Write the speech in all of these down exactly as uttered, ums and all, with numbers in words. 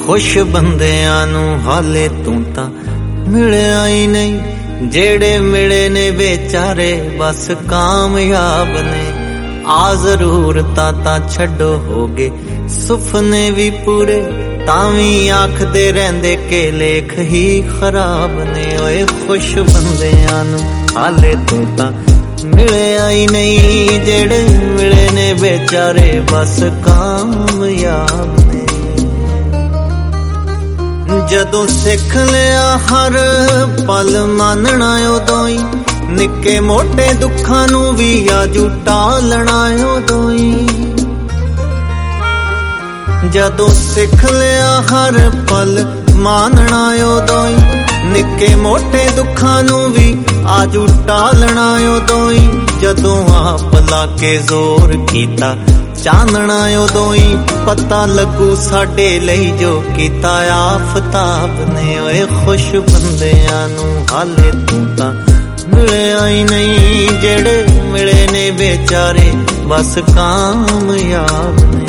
खुश बंदियां नू हाले तू तां मिलिया ही नहीं, जेड़े मिले ने बेचारे बस कामयाब ने। आ जरूरतां तां छड्डो हो गए सुपने भी पूरे, तावी आखदे रहिंदे के लेख ही खराब ने। ओए खुश बंदियां नू हाले तू तां मिलिया ही नहीं, जेड़े मिले ने बेचारे बस कामयाब ने। जदों सिख लिया हर पल मानना उदों ही, निक्के मोटे दुखां नू भी आजू टालना उदों ही। जदों सिख लिया हर पल मानना उदों ही, निक्के मोटे दुखां नू भी आजू टालना उदों ही। जदों आप लाके जोर कीता चानना उदों ही, पता लगू साडे लई जो कीता आफताब ने। ओए खुश बंदियां नू हाले तू तां मिलिया ही नहीं, जेड़े मिले ने बेचारे बस कामयाब ने।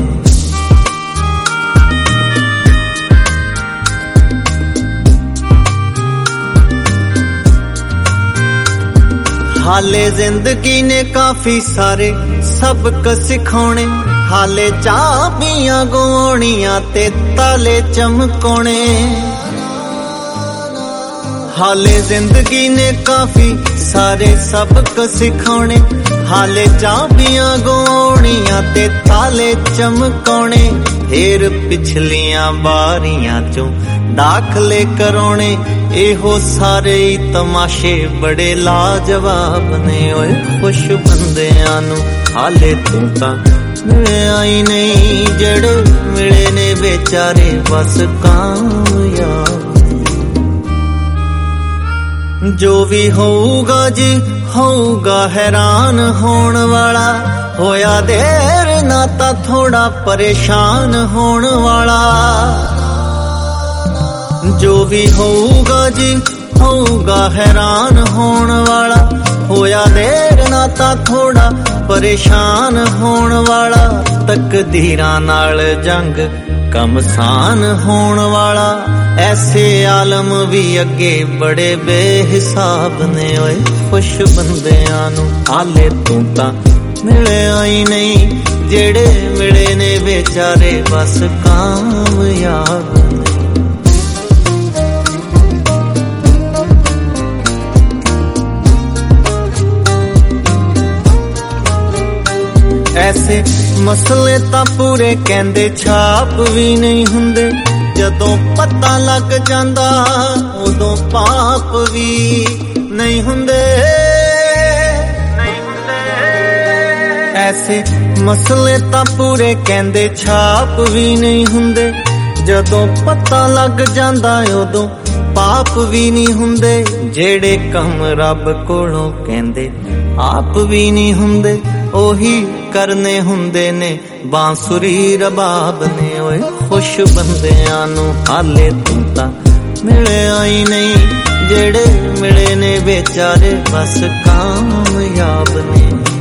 हाले जिंदगी ने काफी सारे सबक सिखाने, हाले चाबियां गवाउणियां ते ताले चमकाने। हाले जिंदगी ने काफी सारे सबक सिखाने, हाले चाबियां गवाउणियां ते ताले चमकाने। फिर पिछलियां बारियां चों दाखले कराने, एहो सारे तमाशे बड़े लाजवाब ने। ओए खुश बंदियां नू हाले तू तां मिलिया ही नहीं, जेड़े मिले ने बेचारे बस कामयाब। जो भी होऊगा जी होऊगा हैरान होण वाला, होया देर ना तां थोड़ा परेशान होण वाला। जो भी होऊगा जी होऊगा हैरान होण वाला, होया देर ना तां थोड़ा परेशान होण वाला। तकदीरां नाल जंग कमसान होण वाला, ऐसे आलम भी अगे बड़े बेहिसाब ने। ओए खुश बंदियां नू हाले तू तां मिलिया ही नहीं, जेड़े मिले ने बेचारे बस कामयाब ने। ऐसे मसले तां पूरे कहंदे छाप भी नहीं हुंदे, जदों पता लग जांदा उदों पाप भी नहीं हुंदे। ऐसे मसले तां पूरे कहंदे छाप भी नहीं हुंदे, जदों पता लग जांदा उदों पाप भी नहीं हुंदे। जेड़े कम रब कोलों कहंदे आप भी नहीं हुंदे, ओही करने हुंदे ने बांसुरी रबाब ने। ओए खुश बंदियां नू हाले तू तां मिलिया ही नहीं, जेड़े मिले ने बेचारे बस कामयाब ने।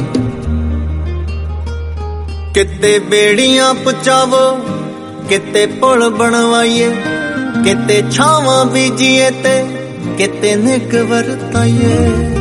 किते बेड़ियां पचावो किते पुल बनवाइए, किते छावां बीजिए ते किते निग वरताइए।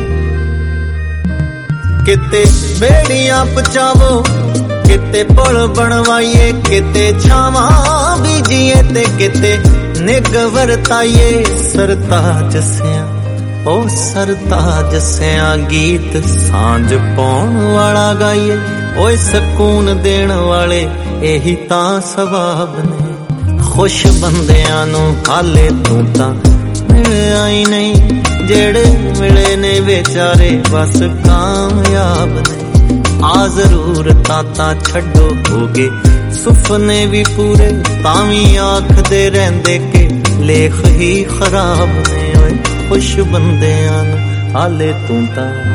किते बेड़ियां पचावो किते पुल बनवाइए, किते छावां बीजिए ते किते निग वरताइए। सरताज सिया ओ सरताज सिया गीत सांझ पाउण वाला गाइए। ओए सकून देण वाले यही तां सवाब ने। खुश बंदियां नू हाले तू तां मिलिया ही नहीं, जेड़े मिले ने बेचारे बस कामयाब ने। आ जरूरतां तां छड्डो हो गए सुपने भी पूरे, तावी आखदे रहिंदे के लेख ही खराब ने। ओए खुश बंदियां नू हाले तू तां